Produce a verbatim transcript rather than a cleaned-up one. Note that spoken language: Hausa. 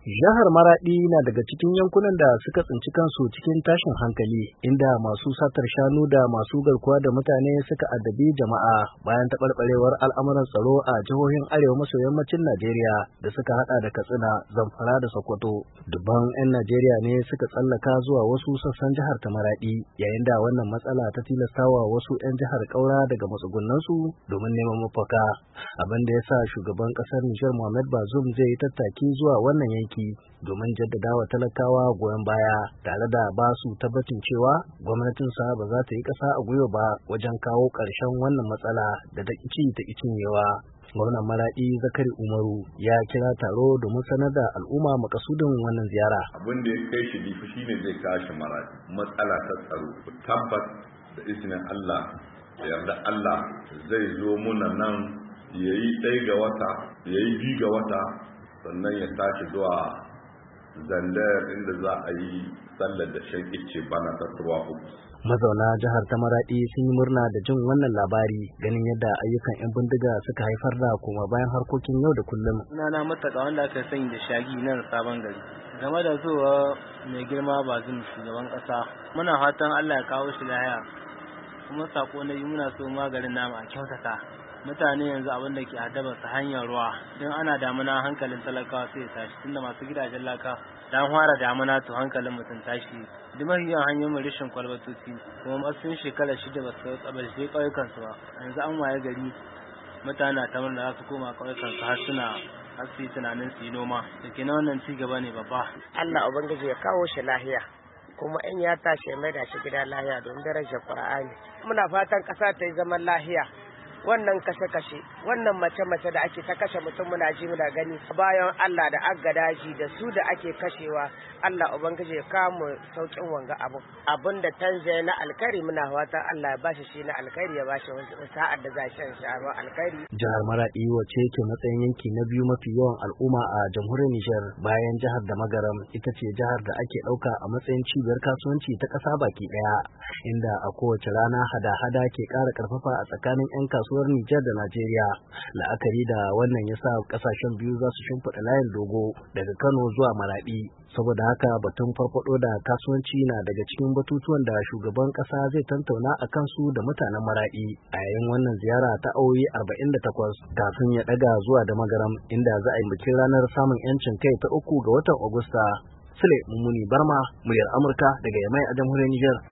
Jihar Maradi na daga cikin yankunan da suka tsinci kansu cikin tashin hankali, inda masu satar shanu da masu garkuwa da mutane suka addabi jama'a bayan taɓarɓarewar al'amuran tsaro a jihohin arewa maso yammacin Najeriya da suka hada da Katsina, Zamfara da Sokoto. Dubban 'yan Najeriya ne suka tsallaka zuwa wasu sassan jihar ta Maradi, yayin da wannan matsala ta tilastawa wasu 'yan jihar ƙaura daga matsugunansu domin neman mafaka. Abin da ya sa shugaban ƙasar Nijar Mohamed Bazoum zai yi tattaki zuwa wannan yanki domin jaddadawa talakawa goyon baya tare da ba su tabbacin cewa gwamnatinsa ba za ta yi ƙasa a gwiwa ba wajen kawo ƙarshen wannan matsala da ta ci ta cinyewa. Gwamnan Maradi Zakari Umaru ya kira taro domin sanar da al'umma makasudin wannan ziyara. Abin da ya kai shi difi shine zai kashi Maradi matsala ta tsaro. Tabbas da izinin Allah da yarda Allah zai zo muna nan yayi ɗaya ga wata yayi biyu ga wata sannan ya tashi zuwa Zandar inda za a yi sallar da shan ice bana ta turwa uku. Mazauna jihar ta Maradi sun yi murna da jin wannan labari, ganin yadda ayyukan 'yan bindiga suka haifar da kuma bayan harkokin yau da kullum. Sunana Mutaka wanda aka sani da Shagi nan Sabon Gari. Game da zuwa mai girma Bazoum shugaban ƙasa, muna fatan Allah ya kawo shi lahiya. Kuma sako na yi muna so maganin namu a kyautata. Mutane yanzu abin da ke haddaba su hanyar ruwa, don ana damuna hankalin talakawa sai ya tashi, tunda masu gidajen laka dan fara damuna to hankalin mutum tashi. Duk mahiyan hanyoyin mu rashin kwalbatoci, kuma sun shekara shida ba su tsabalce ƙauyukan su ba. Yanzu an waye gari mutane ta murna za su koma ƙauyukan su har suna har su yi tunanin su yi noma. Da ke na wannan ci gaba ne babba. Allah ubangiji ya kawo shi lahiya, kuma in ya tashi ya maida shi gida lahiya don darajar Qur'ani. Muna fatan ƙasa ta yi zaman lahiya. Wannan kashe-kashe, wannan mace-mace da ake ta kashe mutum muna ji muna gani bayan Allah da agga daji da su da ake kashewa, Allah ubangiji ya kawo saukin wanga abu. Abin da tanje na alkari muna fatan Allah ya bashi shi na alkari ya bashi sa'ar da za shi sharon alkari. Jihar Maradi wacce yake matsayin yanki na biyu mafi yawan al'umma a jamhuriyar Nijar bayan jihar da Magaram, ita ce jihar da ake ɗauka a matsayin cibiyar kasuwanci ta ƙasa baki ɗaya, inda a kowace rana hada-hada ke ƙara ƙarfafa a tsakanin 'yan kasuwa Nijar da Najeriya. La'akari da wannan yasa kasashen biyu za su shimfiɗa layin dogo daga Kano zuwa Maradi. Saboda haka batun farfado da kasuwanci na daga cikin batutuwan da shugaban ƙasa zai tantauna a kansu da mutanen Maradi a yayin wannan ziyara ta awoyi arba'in da takwas kafin ya ɗaga zuwa da Magaram, inda za a yi bikin ranar samun 'yancin kai ta uku ga watan Agusta. Sule Mummuni Barma, muryar Amurka daga Yamai a jamhuriyar Nijar.